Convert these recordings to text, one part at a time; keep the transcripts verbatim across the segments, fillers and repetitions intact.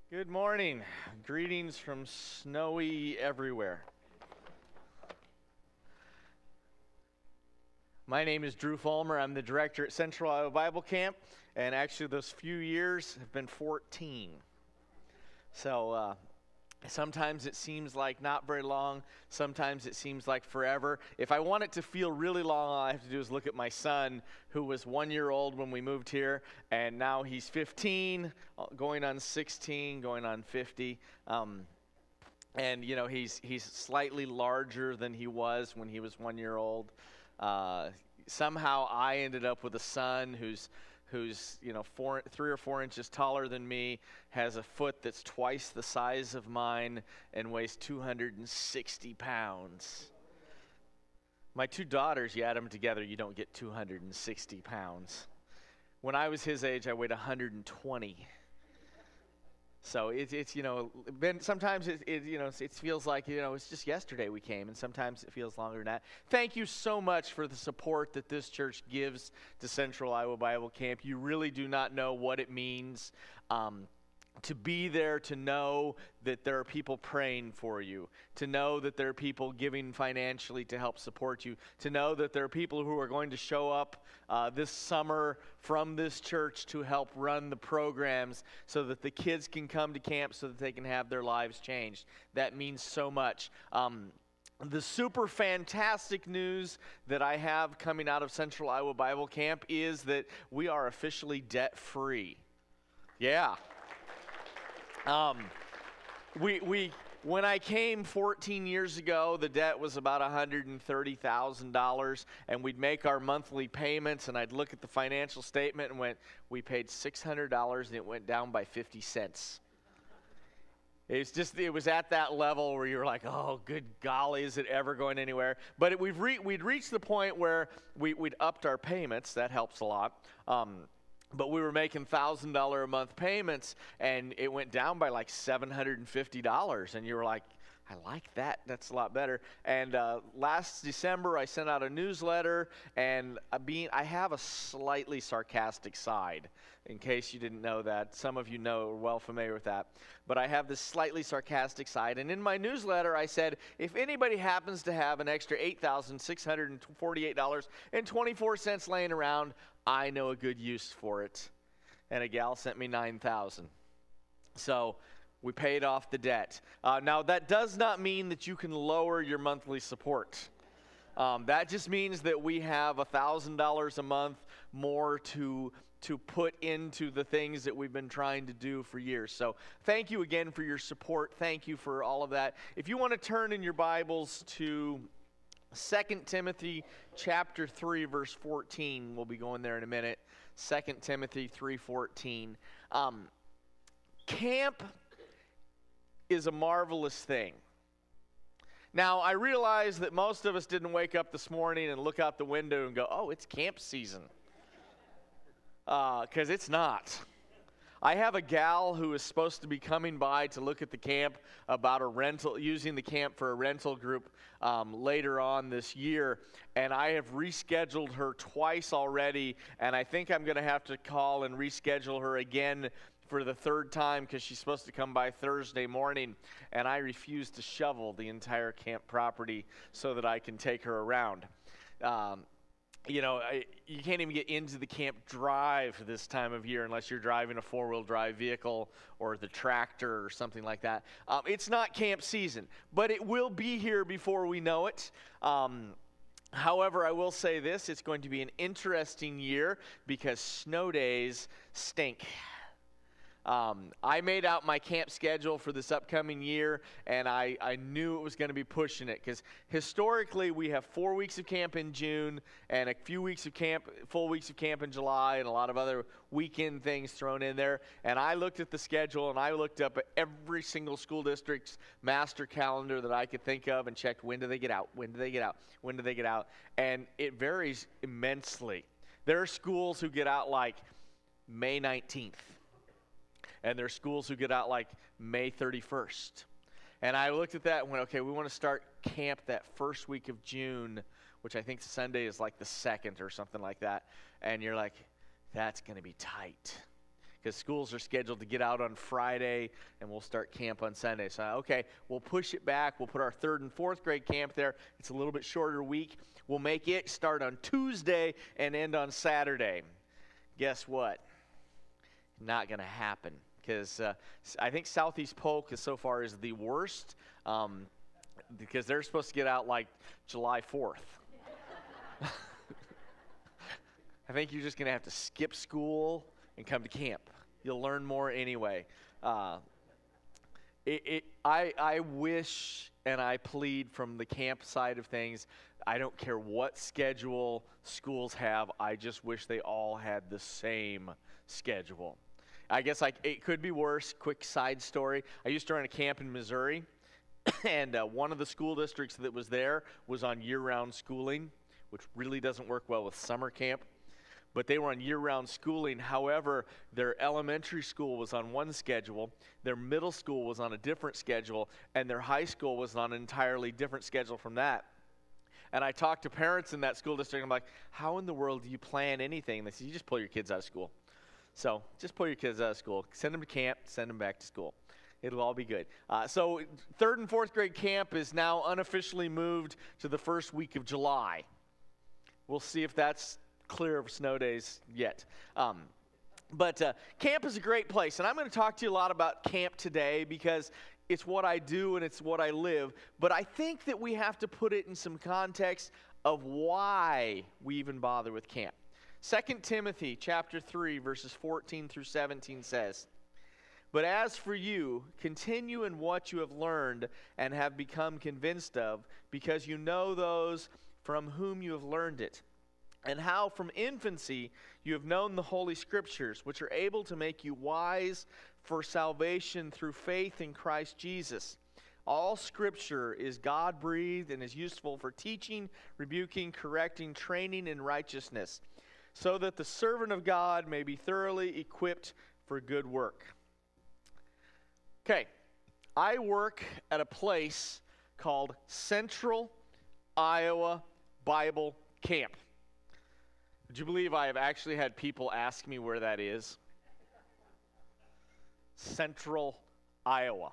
Good morning. Greetings from snowy everywhere. My name is Drew Fulmer. I'm the director at Central Iowa Bible Camp, and actually those few years have been fourteen. So uh, sometimes it seems like not very long. Sometimes it seems like forever. If I want it to feel really long, all I have to do is look at my son, who was one year old when we moved here, and now he's fifteen, going on sixteen, going on fifty. Um, and, you know, he's he's slightly larger than he was when he was one year old. Uh, somehow I ended up with a son who's who's, you know, four, three or four inches taller than me, has a foot that's twice the size of mine, and weighs two hundred sixty pounds. My two daughters, you add them together, you don't get two hundred sixty pounds. When I was his age, I weighed one hundred twenty. So it's, it's you know, been, sometimes it, it, you know, it feels like, you know, it's just yesterday we came, and sometimes it feels longer than that. Thank you so much for the support that this church gives to Central Iowa Bible Camp. You really do not know what it means um, to be there, to know that there are people praying for you, to know that there are people giving financially to help support you, to know that there are people who are going to show up uh, this summer from this church to help run the programs so that the kids can come to camp so that they can have their lives changed. That means so much. Um, The super fantastic news that I have coming out of Central Iowa Bible Camp is that we are officially debt-free. Yeah. Um, we we when I came fourteen years ago, the debt was about one hundred thirty thousand dollars, and we'd make our monthly payments, and I'd look at the financial statement and went, we paid six hundred dollars, and it went down by fifty cents. It's just, it was at that level where you're like, oh, good golly, is it ever going anywhere? But it, we've re- we'd reached the point where we, we'd upped our payments. That helps a lot. Um, but we were making one thousand dollars a month payments, and it went down by like seven hundred fifty dollars. And you were like, I like that. That's a lot better. And uh, last December, I sent out a newsletter, and uh, being, I have a slightly sarcastic side, in case you didn't know that. Some of you know, are well familiar with that. But I have this slightly sarcastic side. And in my newsletter, I said, if anybody happens to have an extra eight thousand six hundred forty-eight dollars and twenty-four cents laying around, I know a good use for it. And a gal sent me nine thousand dollars. So we paid off the debt. Uh, now, that does not mean that you can lower your monthly support. Um, that just means that we have one thousand dollars a month more to to put into the things that we've been trying to do for years. So thank you again for your support. Thank you for all of that. If you want to turn in your Bibles to Second Timothy chapter three, verse fourteen, we'll be going there in a minute. Second Timothy three fourteen. Um, camp is a marvelous thing. Now, I realize that most of us didn't wake up this morning and look out the window and go, oh, it's camp season. Because uh, it's not. I have a gal who is supposed to be coming by to look at the camp about a rental, using the camp for a rental group um, later on this year, and I have rescheduled her twice already, and I think I'm going to have to call and reschedule her again for the third time because she's supposed to come by Thursday morning, and I refuse to shovel the entire camp property so that I can take her around. Um, You know, I, you can't even get into the camp drive this time of year unless you're driving a four-wheel drive vehicle or the tractor or something like that. Um, it's not camp season, but it will be here before we know it. Um, however, I will say this, it's going to be an interesting year because snow days stink. Um, I made out my camp schedule for this upcoming year, and I, I knew it was going to be pushing it because historically we have four weeks of camp in June and a few weeks of camp, full weeks of camp in July, and a lot of other weekend things thrown in there. And I looked at the schedule, and I looked up at every single school district's master calendar that I could think of and checked when do they get out, when do they get out, when do they get out. And it varies immensely. There are schools who get out like May nineteenth. And there are schools who get out like May thirty-first. And I looked at that and went, okay, we want to start camp that first week of June, which I think Sunday is like the second or something like that. And you're like, that's going to be tight. because schools are scheduled to get out on Friday, and we'll start camp on Sunday. So, okay, we'll push it back. We'll put our third and fourth grade camp there. It's a little bit shorter week. We'll make it start on Tuesday and end on Saturday. Guess what? Not going to happen, because uh, I think Southeast Polk is so far is the worst, um, because they're supposed to get out like July fourth. I think you're just going to have to skip school and come to camp. You'll learn more anyway. Uh, it, it, I, I wish and I plead from the camp side of things, I don't care what schedule schools have, I just wish they all had the same schedule. I guess like it could be worse. Quick side story. I used to run a camp in Missouri, and uh, one of the school districts that was there was on year-round schooling, which really doesn't work well with summer camp. But they were on year-round schooling. However, their elementary school was on one schedule, their middle school was on a different schedule, and their high school was on an entirely different schedule from that. And I talked to parents in that school district, and I'm like, how in the world do you plan anything? And they said, you just pull your kids out of school. So just pull your kids out of school. Send them to camp, send them back to school. It'll all be good. Uh, so third and fourth grade camp is now unofficially moved to the first week of July. We'll see if that's clear of snow days yet. Um, but uh, camp is a great place, and I'm going to talk to you a lot about camp today because it's what I do and it's what I live. But I think that we have to put it in some context of why we even bother with camp. Second Timothy chapter three, verses fourteen through seventeen says, "But as for you, continue in what you have learned and have become convinced of, because you know those from whom you have learned it, and how from infancy you have known the Holy Scriptures, which are able to make you wise for salvation through faith in Christ Jesus. All Scripture is God-breathed and is useful for teaching, rebuking, correcting, training in righteousness, so that the servant of God may be thoroughly equipped for good work." Okay, I work at a place called Central Iowa Bible Camp. Would you believe I have actually had people ask me where that is? Central Iowa.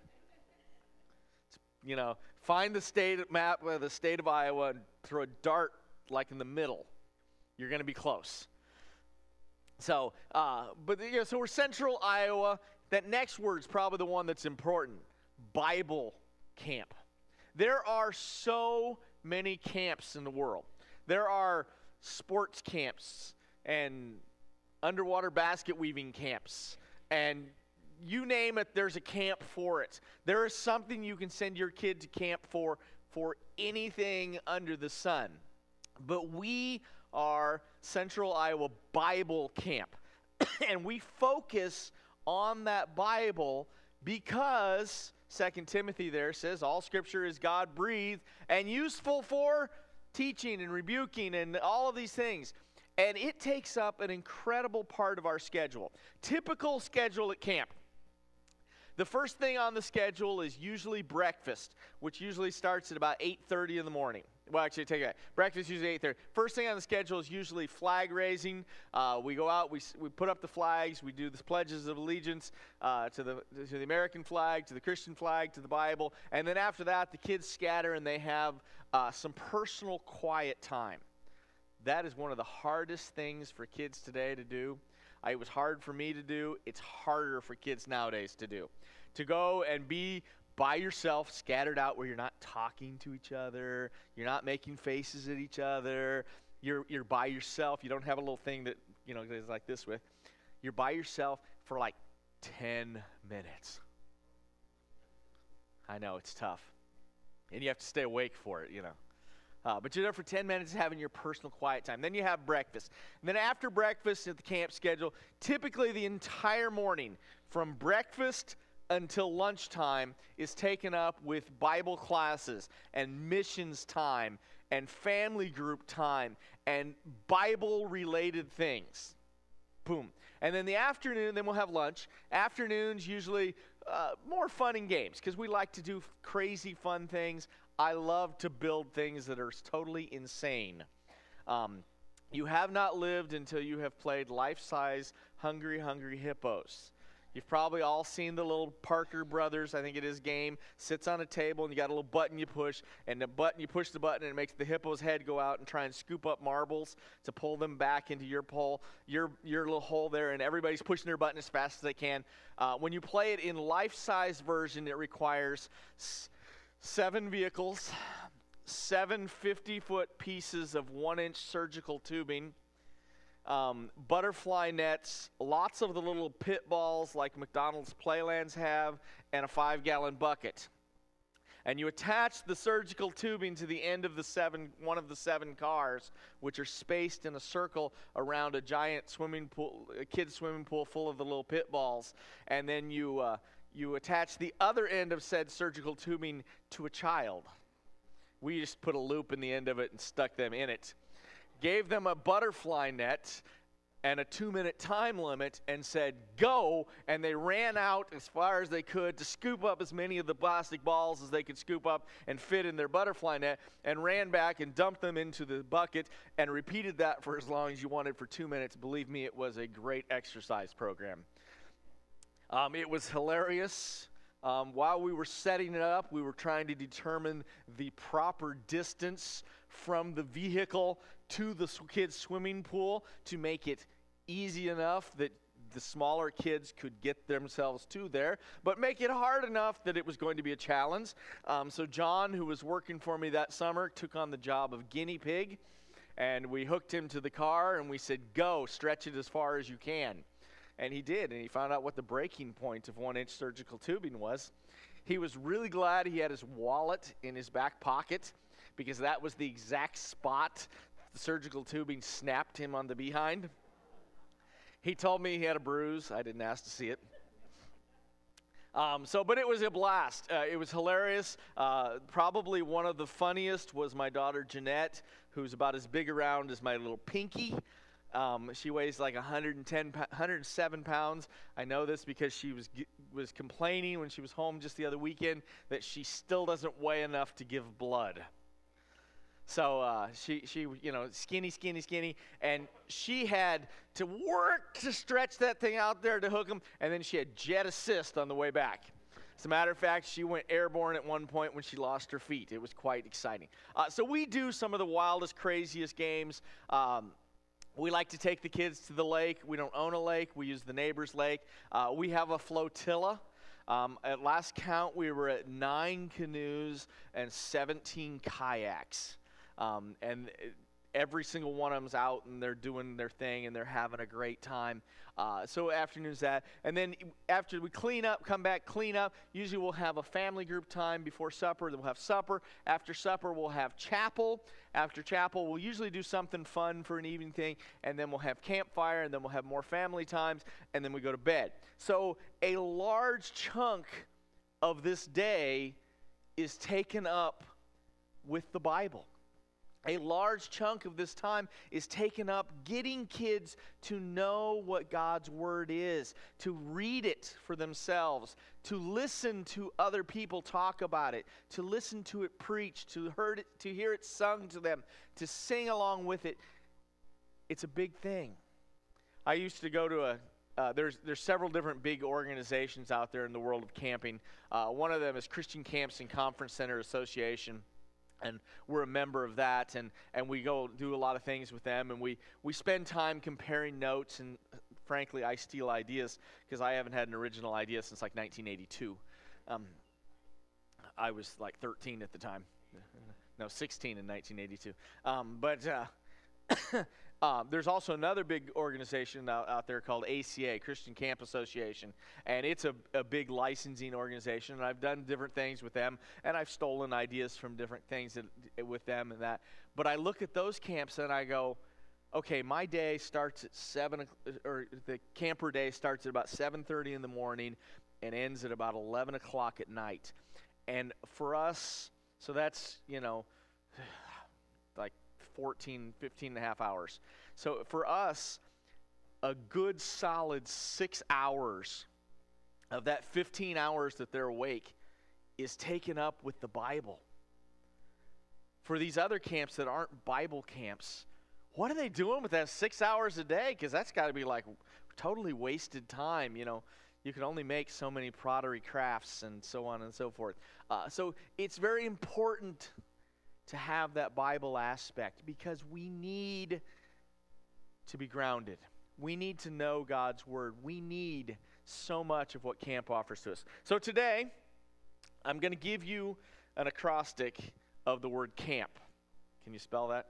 You know, find the state map of the state of Iowa and throw a dart like in the middle. You're going to be close. So, uh, but you know, so we're Central Iowa. That next word's probably the one that's important. Bible camp. There are so many camps in the world. There are sports camps and underwater basket weaving camps, and you name it, there's a camp for it. There is something you can send your kid to camp for, for anything under the sun. But we are Central Iowa Bible Camp, and we focus on that Bible because Second Timothy there says all Scripture is God-breathed and useful for teaching and rebuking and all of these things. And it takes up an incredible part of our schedule. Typical schedule at camp. The first thing on the schedule is usually breakfast, which usually starts at about eight thirty in the morning. Well, actually, take that. Breakfast is usually eight thirty. First thing on the schedule is usually flag raising. Uh, we go out, we we put up the flags, we do the pledges of allegiance uh, to the to the American flag, to the Christian flag, to the Bible, and then after that, the kids scatter and they have uh, some personal quiet time. That is one of the hardest things for kids today to do. Uh, it was hard for me to do. It's harder for kids nowadays to do. To go and be by yourself, scattered out, where you're not talking to each other, you're not making faces at each other, you're you're by yourself. You don't have a little thing that, you know, is like this with. You're by yourself for like ten minutes. I know, it's tough. And you have to stay awake for it, you know. Uh, but you're there for ten minutes having your personal quiet time. Then you have breakfast. And then after breakfast at the camp schedule, typically the entire morning, from breakfast until lunchtime, is taken up with Bible classes and missions time and family group time and Bible-related things. Boom. And then the afternoon, then we'll have lunch. Afternoons usually uh, more fun and games because we like to do crazy fun things. I love to build things that are totally insane. Um, you have not lived until you have played life-size Hungry, Hungry Hippos. You've probably all seen the little Parker Brothers, I think it is, game. Sits on a table, and you got a little button you push, and the button, you push the button, and it makes the hippo's head go out and try and scoop up marbles to pull them back into your pole, your your little hole there, and everybody's pushing their button as fast as they can. Uh, when you play it in life-size version, it requires s- seven vehicles, seven fifty-foot pieces of one-inch surgical tubing, Um, butterfly nets, lots of the little pit balls like McDonald's Playlands have, and a five-gallon bucket. And you attach the surgical tubing to the end of the seven, one of the seven cars, which are spaced in a circle around a giant swimming pool, a kid's swimming pool full of the little pit balls. And then you uh, you attach the other end of said surgical tubing to a child. We just put a loop in the end of it and stuck them in it. Gave them a butterfly net and a two-minute time limit and said, go, and they ran out as far as they could to scoop up as many of the plastic balls as they could scoop up and fit in their butterfly net, and ran back and dumped them into the bucket and repeated that for as long as you wanted for two minutes. Believe me, it was a great exercise program. Um, it was hilarious. Um, while we were setting it up, we were trying to determine the proper distance from the vehicle to the kids' swimming pool to make it easy enough that the smaller kids could get themselves to there, but make it hard enough that it was going to be a challenge. Um, so John, who was working for me that summer, took on the job of guinea pig, and we hooked him to the car, and we said, go, stretch it as far as you can. And he did, and he found out what the breaking point of one-inch surgical tubing was. He was really glad he had his wallet in his back pocket, because that was the exact spot the surgical tubing snapped him on the behind. He told me he had a bruise. I didn't ask to see it. Um, so, but it was a blast. Uh, it was hilarious. Uh, probably one of the funniest was my daughter Jeanette, who's about as big around as my little pinky. Um, she weighs like one hundred ten, one hundred seven pounds. I know this because she was was complaining when she was home just the other weekend that she still doesn't weigh enough to give blood. So uh, she, she, you know, skinny, skinny, skinny, and she had to work to stretch that thing out there to hook them, and then she had jet assist on the way back. As a matter of fact, she went airborne at one point when she lost her feet. It was quite exciting. Uh, so we do some of the wildest, craziest games. Um, we like to take the kids to the lake. We don't own a lake. We use the neighbor's lake. Uh, we have a flotilla. Um, at last count, we were at nine canoes and seventeen kayaks. Um, and every single one of them's out, and they're doing their thing, and they're having a great time. Uh, so afternoon's that. And then after we clean up, come back, clean up, usually we'll have a family group time before supper. Then we'll have supper. After supper, we'll have chapel. After chapel, we'll usually do something fun for an evening thing, and then we'll have campfire, and then we'll have more family times, and then we go to bed. So a large chunk of this day is taken up with the Bible. A large chunk of this time is taken up getting kids to know what God's Word is, to read it for themselves, to listen to other people talk about it, to listen to it preached, to, heard it, to hear it sung to them, to sing along with it. It's a big thing. I used to go to a, uh, there's, there's several different big organizations out there in the world of camping. Uh, one of them is Christian Camps and Conference Center Association. And we're a member of that, and, and we go do a lot of things with them, and we, we spend time comparing notes, and frankly, I steal ideas because I haven't had an original idea since like nineteen eighty-two. Um, I was like thirteen at the time. No, sixteen in nineteen eighty-two. Um, but uh, uh, there's also another big organization out, out there called A C A, Christian Camp Association, and it's a, a big licensing organization, and I've done different things with them, and I've stolen ideas from different things that, with them and that. But I look at those camps and I go, okay, my day starts at seven, or the camper day starts at about seven thirty in the morning and ends at about eleven o'clock at night. And for us, so that's, you know, like fourteen, fifteen and a half hours. So for us, a good solid six hours of that fifteen hours that they're awake is taken up with the Bible. For these other camps that aren't Bible camps, what are they doing with that six hours a day? Because that's got to be like, we're totally wasted time. You know, you can only make so many pottery crafts and so on and so forth. Uh, so it's very important to have that Bible aspect because we need to be grounded. We need to know God's Word. We need so much of what camp offers to us. So today, I'm going to give you an acrostic of the word camp. Can you spell that?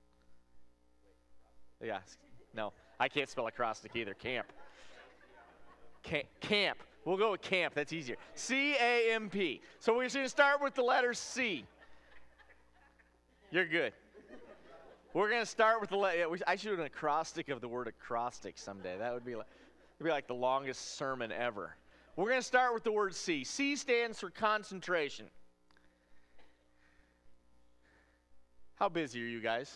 Yeah. No, I can't spell acrostic either. Camp. Camp. Camp. We'll go with camp. That's easier. C A M P. So we're going to start with the letter C. You're good. We're going to start with the letter. I should do an acrostic of the word acrostic someday. That would be like, it'd be like the longest sermon ever. We're going to start with the word C. C stands for concentration. How busy are you guys?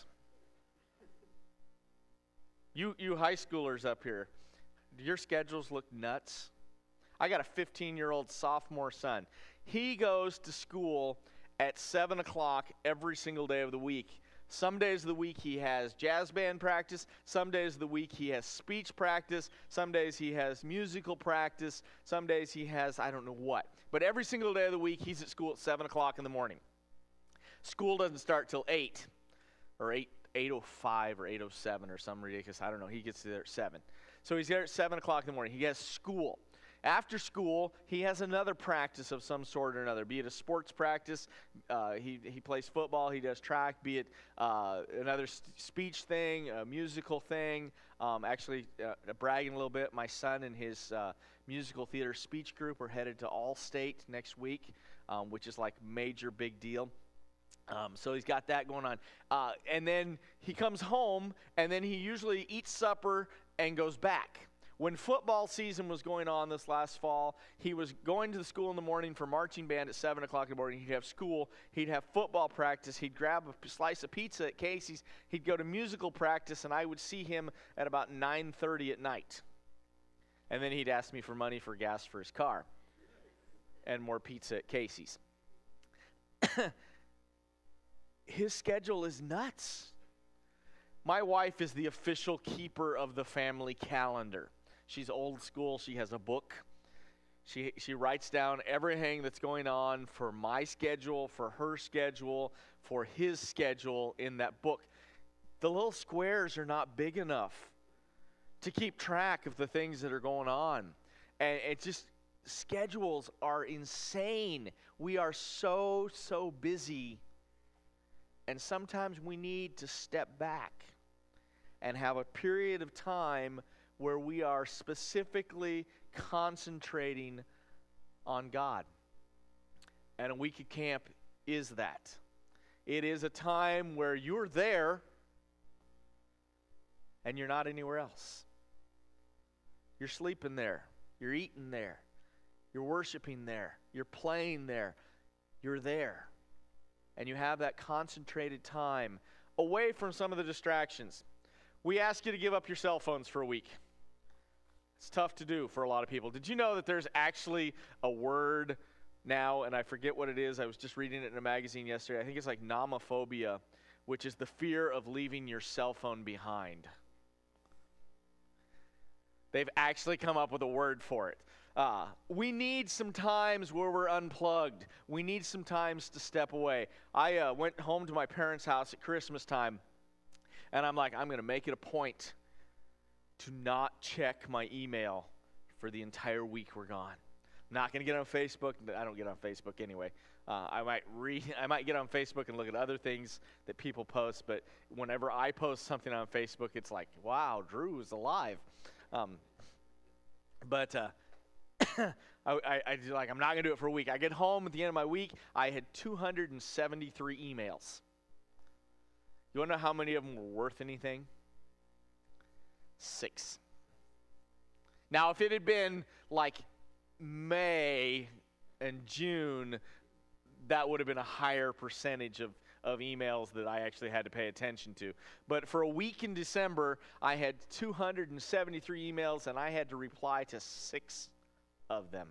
You you high schoolers up here, do your schedules look nuts? I got a fifteen-year-old sophomore son. He goes to school at seven o'clock every single day of the week. Some days of the week he has jazz band practice. Some days of the week he has speech practice. Some days he has musical practice. Some days he has I don't know what. But every single day of the week he's at school at seven o'clock in the morning. School doesn't start till eight or eight. eight oh five or eight oh seven or some ridiculous, I don't know. He gets there at seven. So he's there at seven o'clock in the morning. He has school. After school, he has another practice of some sort or another, be it a sports practice. Uh, he, he plays football. He does track, be it uh, another st- speech thing, a musical thing. Um, actually, uh, bragging a little bit, my son and his uh, musical theater speech group are headed to Allstate next week, um, which is like major big deal. Um, so he's got that going on. Uh, and then he comes home, and then he usually eats supper and goes back. When football season was going on this last fall, he was going to the school in the morning for marching band at seven o'clock in the morning. He'd have school. He'd have football practice. He'd grab a slice of pizza at Casey's. He'd go to musical practice, and I would see him at about nine thirty at night. And then he'd ask me for money for gas for his car and more pizza at Casey's. His schedule is nuts. My wife is the official keeper of the family calendar. She's old school. She has a book. She she writes down everything that's going on for my schedule, for her schedule, for his schedule in that book. The little squares are not big enough to keep track of the things that are going on. And it just, schedules are insane. We are so, so busy. And sometimes we need to step back and have a period of time where we are specifically concentrating on God. And a week of camp is that. It is a time where you're there and you're not anywhere else. You're sleeping there. You're eating there. You're worshiping there. You're playing there. You're there. And you have that concentrated time away from some of the distractions. We ask you to give up your cell phones for a week. It's tough to do for a lot of people. Did you know that there's actually a word now, and I forget what it is. I was just reading it in a magazine yesterday. I think it's like nomophobia, which is the fear of leaving your cell phone behind. They've actually come up with a word for it. Uh, we need some times where we're unplugged. We need some times to step away. I uh, went home to my parents' house at Christmas time, and I'm like, I'm going to make it a point to not check my email for the entire week we're gone. Not going to get on Facebook. I don't get on Facebook anyway. Uh, I might read. I might get on Facebook and look at other things that people post, but whenever I post something on Facebook, it's like, wow, Drew is alive. Um, but uh, I, I, I do like, I'm not going to do it for a week. I get home at the end of my week, I had two hundred seventy-three emails. You want to know how many of them were worth anything? Six. Now, if it had been like May and June, that would have been a higher percentage of, of emails that I actually had to pay attention to. But for a week in December, I had two hundred seventy-three emails, and I had to reply to six of them.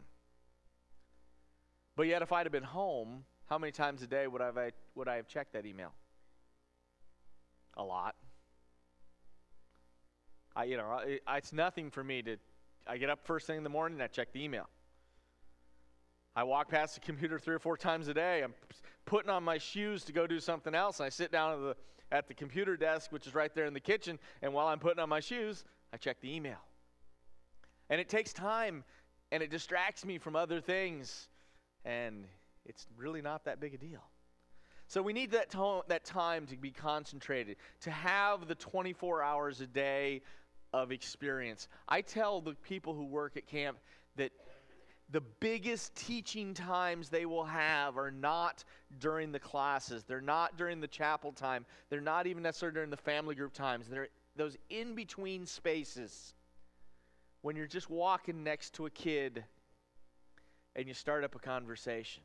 But yet, if I'd have been home, how many times a day would I have, would I have checked that email? A lot. I, you know, I, I- it's nothing for me to, I get up first thing in the morning and I check the email. I walk past the computer three or four times a day. I'm p- putting on my shoes to go do something else, and I sit down at the, at the computer desk, which is right there in the kitchen, and while I'm putting on my shoes, I check the email. And it takes time, and it distracts me from other things, and it's really not that big a deal. So we need that, to- that time to be concentrated, to have the twenty-four hours a day of experience. I tell the people who work at camp that the biggest teaching times they will have are not during the classes. They're not during the chapel time. They're not even necessarily during the family group times. They're those in-between spaces when you're just walking next to a kid and you start up a conversation.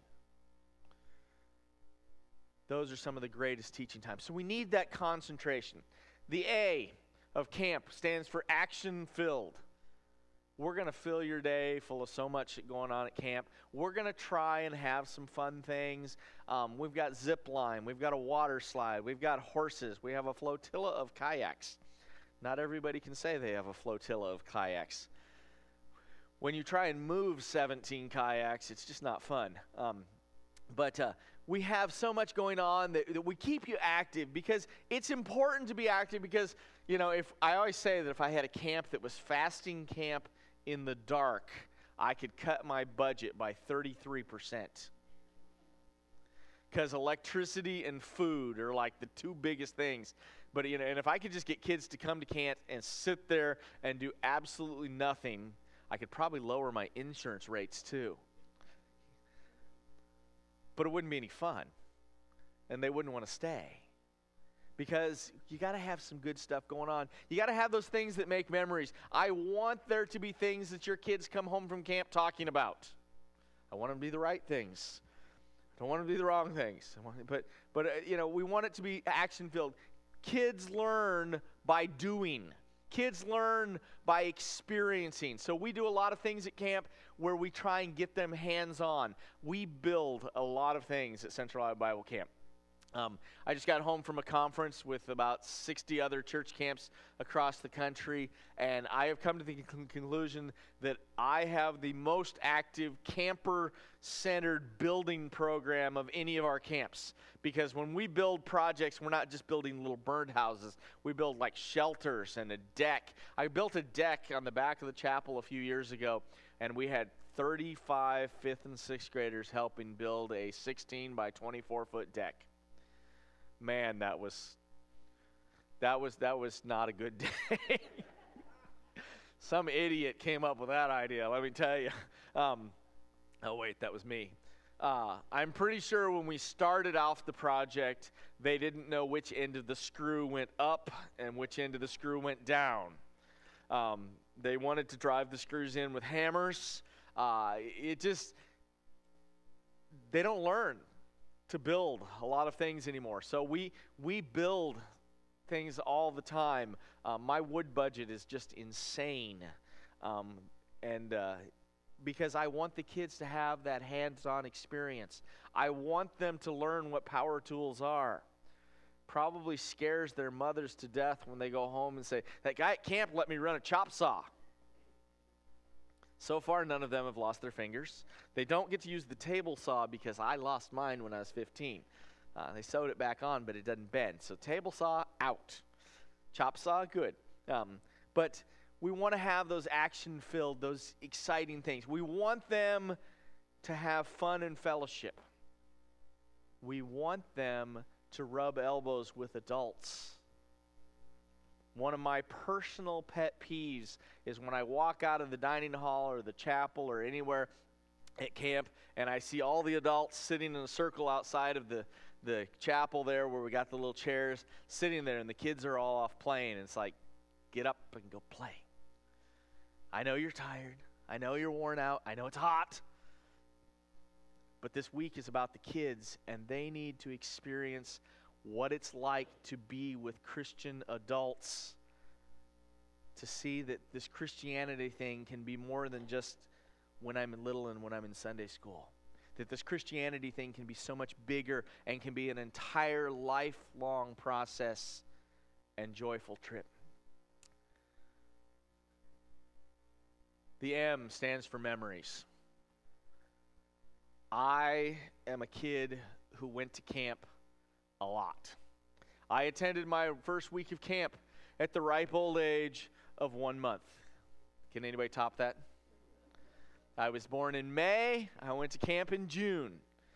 Those are some of the greatest teaching times. So we need that concentration. The A of camp stands for action-filled. We're going to fill your day full of so much going on at camp. We're going to try and have some fun things. Um, we've got zip line. We've got a water slide. We've got horses. We have a flotilla of kayaks. Not everybody can say they have a flotilla of kayaks. When you try and move seventeen kayaks, it's just not fun. Um, but uh, we have so much going on that, that we keep you active, because it's important to be active, because, you know, if I always say that if I had a camp that was fasting camp in the dark, I could cut my budget by thirty-three percent. Because electricity and food are like the two biggest things. But, you know, and if I could just get kids to come to camp and sit there and do absolutely nothing, I could probably lower my insurance rates too. But it wouldn't be any fun, and they wouldn't want to stay. Because you got to have some good stuff going on. You got to have those things that make memories. I want there to be things that your kids come home from camp talking about. I want them to be the right things. I don't want them to be the wrong things. I want, but, but uh, you know, we want it to be action-filled. Kids learn by doing. Kids learn by experiencing. So we do a lot of things at camp where we try and get them hands-on. We build a lot of things at Central Iowa Bible Camp. Um, I just got home from a conference with about sixty other church camps across the country, and I have come to the con- conclusion that I have the most active camper-centered building program of any of our camps. Because when we build projects, we're not just building little burned houses. We build like shelters and a deck. I built a deck on the back of the chapel a few years ago, and we had thirty-five fifth and sixth graders helping build a sixteen by twenty-four foot deck. Man, that was that was that was not a good day. Some idiot came up with that idea, let me tell you. Um, oh wait, that was me. Uh, I'm pretty sure when we started off the project, they didn't know which end of the screw went up and which end of the screw went down. Um, they wanted to drive the screws in with hammers. Uh, it just, they don't learn to build a lot of things anymore. So we we build things all the time. Um, my wood budget is just insane. Um, and uh, because I want the kids to have that hands-on experience. I want them to learn what power tools are. Probably scares their mothers to death when they go home and say, that guy at camp let me run a chop saw. So far, none of them have lost their fingers. They don't get to use the table saw because I lost mine when I was fifteen. Uh, they sewed it back on, but it doesn't bend. So table saw, out. Chop saw, good. Um, but we want to have those action-filled, those exciting things. We want them to have fun and fellowship. We want them to rub elbows with adults. One of my personal pet peeves is when I walk out of the dining hall or the chapel or anywhere at camp and I see all the adults sitting in a circle outside of the, the chapel there where we got the little chairs sitting there, and the kids are all off playing. And it's like, get up and go play. I know you're tired. I know you're worn out. I know it's hot. But this week is about the kids, and they need to experience what it's like to be with Christian adults, to see that this Christianity thing can be more than just when I'm little and when I'm in Sunday school. That this Christianity thing can be so much bigger and can be an entire lifelong process and joyful trip. The M stands for memories. I am a kid who went to camp a lot. I attended my first week of camp at the ripe old age of one month. Can anybody top that? I was born in May. I went to camp in June.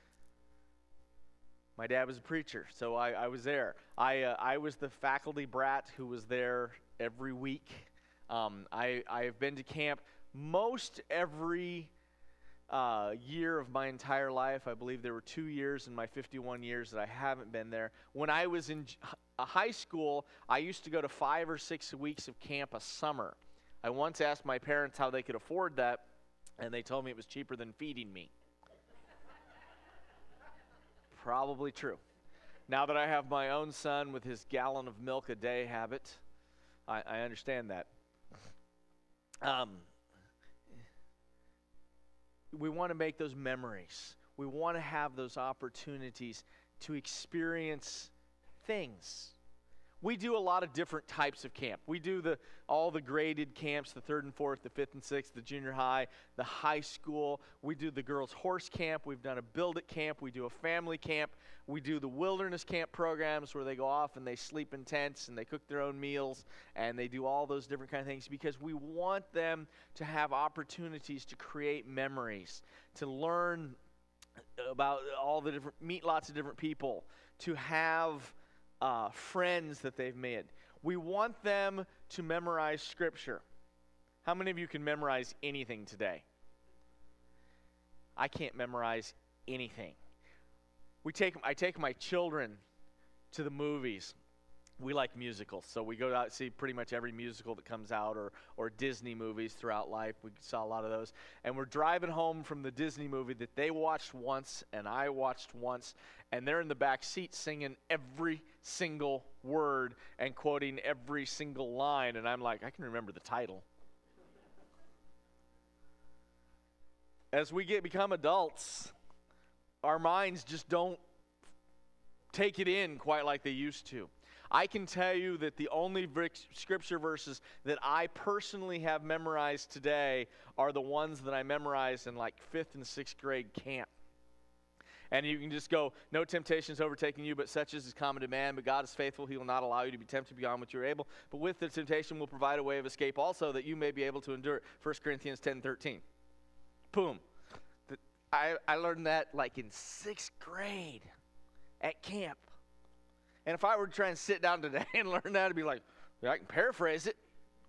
My dad was a preacher, so I, I was there. I uh, I was the faculty brat who was there every week. Um, I I have been to camp most every uh, year of my entire life. I believe there were two years in my fifty-one years that I haven't been there. When I was in a high school, I used to go to five or six weeks of camp a summer. I once asked my parents how they could afford that, and they told me it was cheaper than feeding me. Probably true. Now that I have my own son with his gallon of milk a day habit, I, I understand that. Um, we want to make those memories. We want to have those opportunities to experience things. We do a lot of different types of camp. We do the all the graded camps, the third and fourth, the fifth and sixth, the junior high, the high school. We do the girls' horse camp. We've done a build it camp. We do a family camp. We do the wilderness camp programs where they go off and they sleep in tents and they cook their own meals and they do all those different kind of things because we want them to have opportunities to create memories, to learn about all the different, meet lots of different people, to have Uh, friends that they've made. We want them to memorize Scripture. How many of you can memorize anything today? I can't memorize anything. We take, I take my children to the movies. We like musicals, so we go out and see pretty much every musical that comes out, or or Disney movies throughout life. We saw a lot of those. And we're driving home from the Disney movie that they watched once and I watched once, and they're in the back seat singing every single word and quoting every single line, and I'm like, I can remember the title. As we get become adults, our minds just don't take it in quite like they used to. I can tell you that the only scripture verses that I personally have memorized today are the ones that I memorized in like fifth and sixth grade camp. And you can just go, no temptation is overtaking you, but such as is common to man. But God is faithful. He will not allow you to be tempted beyond what you're able. But with the temptation will provide a way of escape also, that you may be able to endure it. First Corinthians ten thirteen. Boom. The, I, I learned that like in sixth grade at camp. And if I were to try and sit down today and learn that, I'd be like, yeah, I can paraphrase it.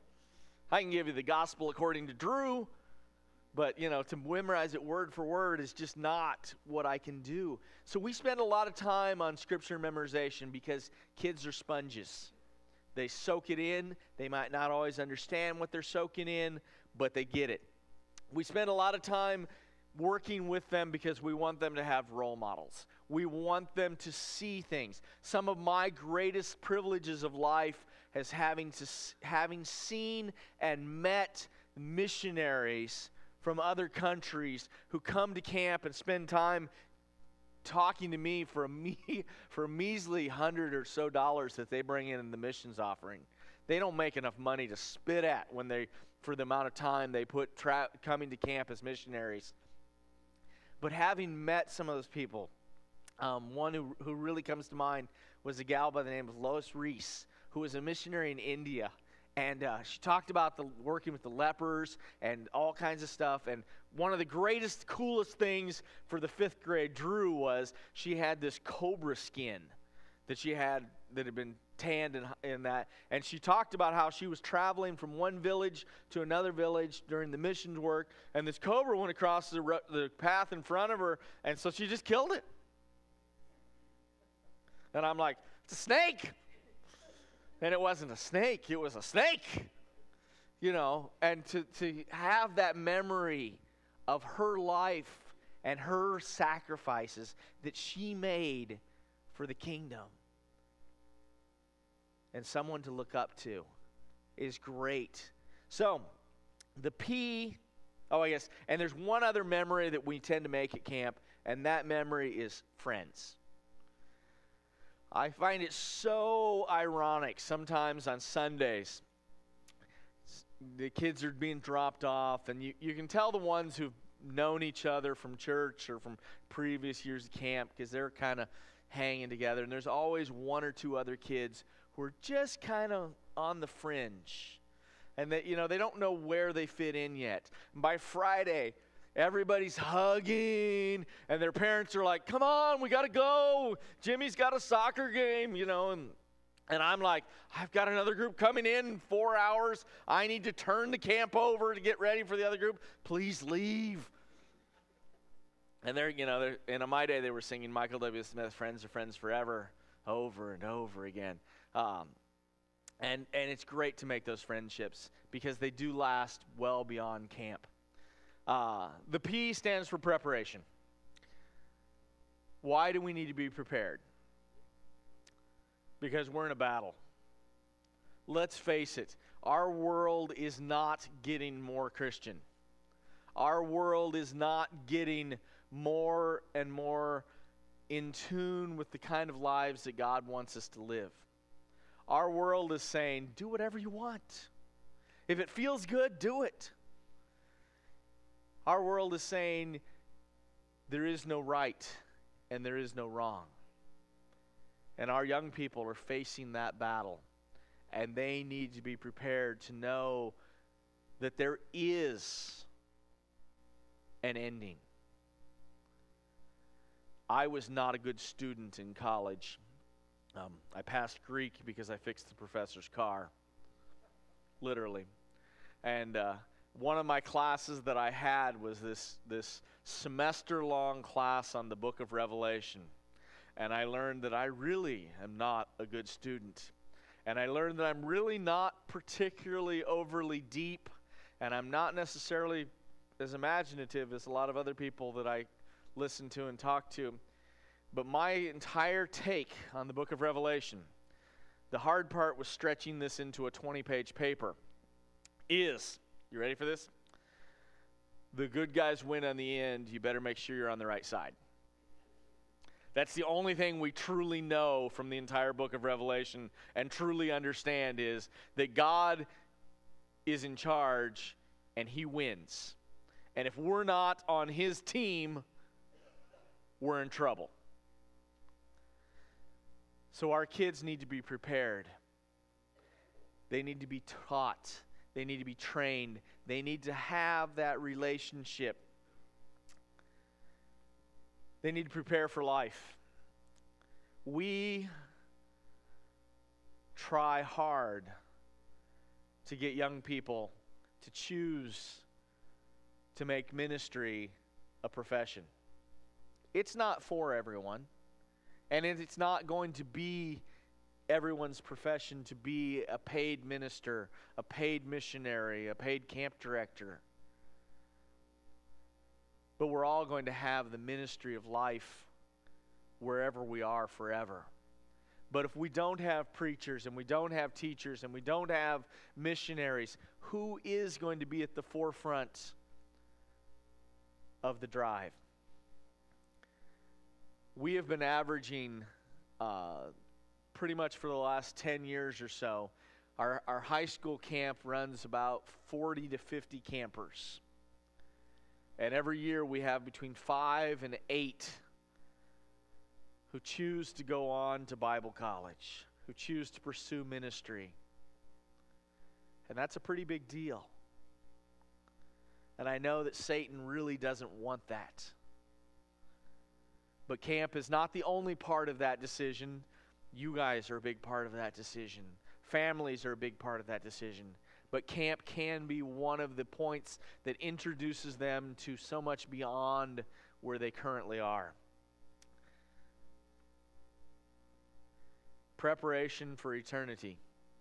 I can give you the gospel according to Drew. But, you know, to memorize it word for word is just not what I can do. So we spend a lot of time on scripture memorization because kids are sponges. They soak it in. They might not always understand what they're soaking in, but they get it. We spend a lot of time working with them because we want them to have role models. We want them to see things. Some of my greatest privileges of life is having to having seen and met missionaries from other countries who come to camp and spend time talking to me for a me for a measly hundred or so dollars that they bring in in the missions offering. They don't make enough money to spit at when they for the amount of time they put tra- coming to camp as missionaries. But having met some of those people, um, one who who really comes to mind was a gal by the name of Lois Reese, who was a missionary in India. And uh, she talked about the working with the lepers and all kinds of stuff. And one of the greatest, coolest things for the fifth grade Drew was she had this cobra skin that she had that had been tanned in, in that. And she talked about how she was traveling from one village to another village during the missions work. And this cobra went across the, the path in front of her. And so she just killed it. And I'm like, it's a snake. And it wasn't a snake, it was a snake, you know, and to, to have that memory of her life and her sacrifices that she made for the kingdom and someone to look up to is great. So, the P, oh, yes, and there's one other memory that we tend to make at camp, and that memory is friends. I find it so ironic sometimes on Sundays. the kids are being dropped off, and you, you can tell the ones who've known each other from church or from previous years of camp because they're kind of hanging together. And there's always one or two other kids who are just kind of on the fringe. And that, you know, they don't know where they fit in yet. And by Friday, everybody's hugging, and their parents are like, come on, we got to go. Jimmy's got a soccer game, you know, and And I'm like, I've got another group coming in in four hours. I need to turn the camp over to get ready for the other group. Please leave. And they're, you know, they're, and on my day, they were singing Michael W. Smith, Friends Are Friends Forever, over and over again. Um, and, and it's great to make those friendships because they do last well beyond camp. Uh, the P stands for preparation. Why do we need to be prepared? Because we're in a battle. Let's face it, our world is not getting more Christian. Our world is not getting more and more in tune with the kind of lives that God wants us to live. Our world is saying, do whatever you want. If it feels good, do it. Our world is saying, there is no right and there is no wrong. And our young people are facing that battle. And they need to be prepared to know that there is an ending. I was not a good student in college. Um, I passed Greek because I fixed the professor's car. Literally. And uh, one of my classes that I had was this, this semester-long class on the book of Revelation. And I learned that I really am not a good student. And I learned that I'm really not particularly overly deep, and I'm not necessarily as imaginative as a lot of other people that I listen to and talk to. But my entire take on the book of Revelation, the hard part was stretching this into a twenty-page paper, is, you ready for this? The good guys win on the end. You better make sure you're on the right side. That's the only thing we truly know from the entire book of Revelation and truly understand is that God is in charge and he wins. And if we're not on his team, we're in trouble. So our kids need to be prepared. They need to be taught. They need to be trained. They need to have that relationship. They need to prepare for life. We try hard to get young people to choose to make ministry a profession. It's not for everyone, and it's not going to be everyone's profession to be a paid minister, a paid missionary, a paid camp director. But we're all going to have the ministry of life wherever we are forever. But if we don't have preachers and we don't have teachers and we don't have missionaries, who is going to be at the forefront of the drive? We have been averaging uh, pretty much for the last ten years or so, our, our high school camp runs about forty to fifty campers. And every year we have between five and eight who choose to go on to Bible college, who choose to pursue ministry. And that's a pretty big deal. And I know that Satan really doesn't want that. But camp is not the only part of that decision. You guys are a big part of that decision. Families are a big part of that decision. But camp can be one of the points that introduces them to so much beyond where they currently are. Preparation for eternity.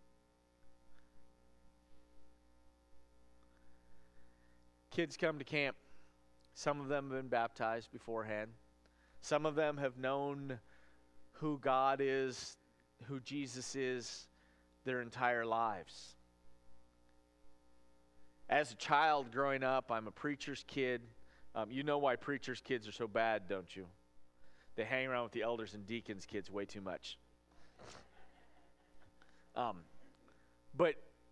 Kids come to camp. Some of them have been baptized beforehand. Some of them have known who God is, who Jesus is, their entire lives. As a child growing up, I'm a preacher's kid. Um, you know why preacher's kids are so bad, don't you? They hang around with the elders and deacons' kids way too much. Um, but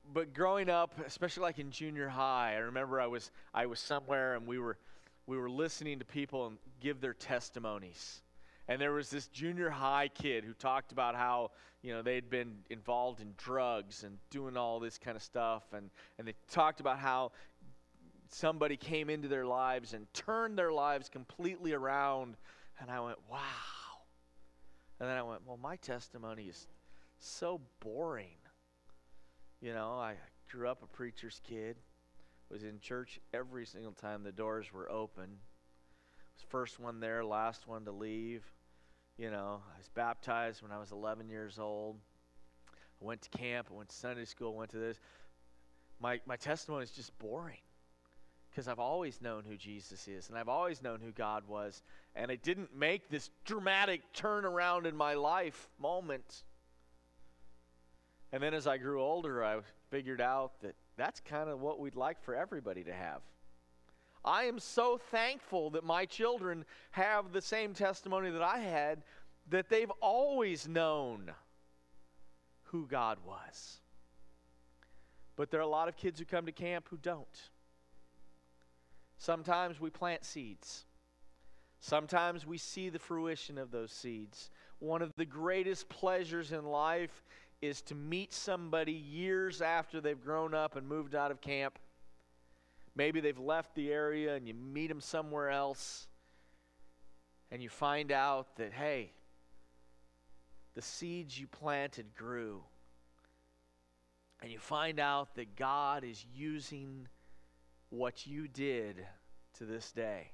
but growing up, especially like in junior high, I remember I was I was somewhere and we were we were listening to people and give their testimonies. And there was this junior high kid who talked about how, you know, they'd been involved in drugs and doing all this kind of stuff. And, and they talked about how somebody came into their lives and turned their lives completely around. And I went, wow. And then I went, well, my testimony is so boring. You know, I grew up a preacher's kid, was in church every single time the doors were open. Was first one there, last one to leave. You know, I was baptized when I was eleven years old. I went to camp, I went to Sunday school, went to this. My my testimony is just boring because I've always known who Jesus is and I've always known who God was. And it didn't make this dramatic turnaround in my life moment. And then as I grew older, I figured out that that's kind of what we'd like for everybody to have. I am so thankful that my children have the same testimony that I had, that they've always known who God was. But there are a lot of kids who come to camp who don't. Sometimes we plant seeds. Sometimes we see the fruition of those seeds. One of the greatest pleasures in life is to meet somebody years after they've grown up and moved out of camp. Maybe they've left the area and you meet them somewhere else and you find out that, hey, the seeds you planted grew. And you find out that God is using what you did to this day.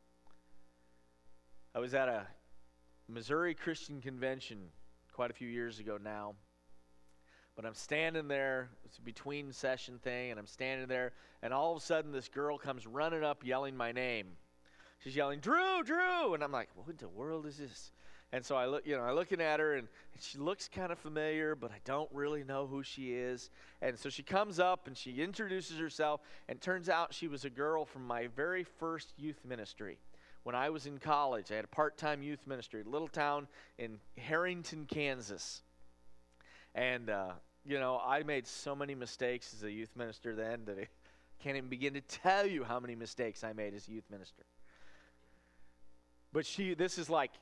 I was at a Missouri Christian convention quite a few years ago now. But I'm standing there, it's a between session thing, and I'm standing there, and all of a sudden this girl comes running up yelling my name. She's yelling, Drew, Drew! And I'm like, what in the world is this? And so I look, you know, I'm looking at her, and, and she looks kind of familiar, but I don't really know who she is. And so she comes up, and she introduces herself, and turns out she was a girl from my very first youth ministry. When I was in college, I had a part-time youth ministry, a little town in Harrington, Kansas. And, uh, you know, I made so many mistakes as a youth minister then that I can't even begin to tell you how many mistakes I made as a youth minister. But she, this is like,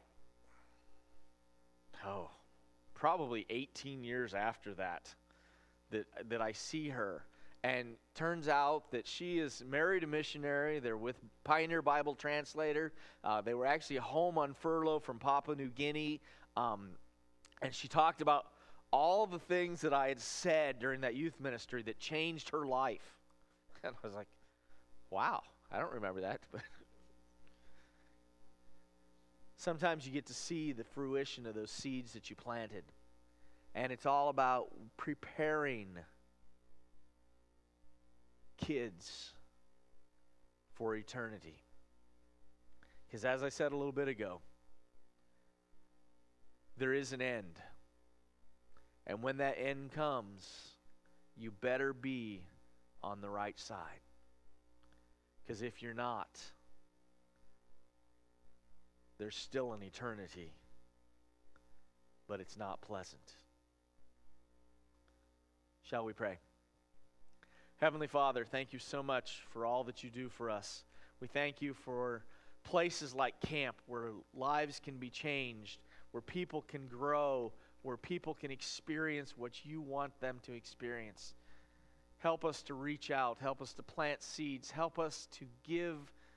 oh, probably eighteen years after that, that, that I see her. And turns out that she is married a missionary. They're with Pioneer Bible Translator. Uh, they were actually home on furlough from Papua New Guinea. Um, and she talked about all the things that I had said during that youth ministry that changed her life. And I was like, wow, I don't remember that. But sometimes you get to see the fruition of those seeds that you planted. And it's all about preparing kids for eternity. Because as I said a little bit ago, there is an end. And when that end comes, you better be on the right side. Because if you're not, there's still an eternity, but it's not pleasant. Shall we pray? Heavenly Father, thank you so much for all that you do for us. We thank you for places like camp where lives can be changed, where people can grow, where people can experience what you want them to experience. Help us to reach out. Help us to plant seeds. Help us to give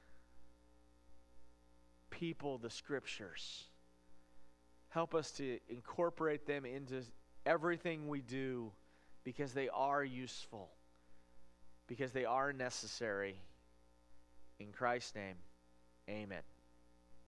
people the scriptures. Help us to incorporate them into everything we do because they are useful, because they are necessary. In Christ's name, amen.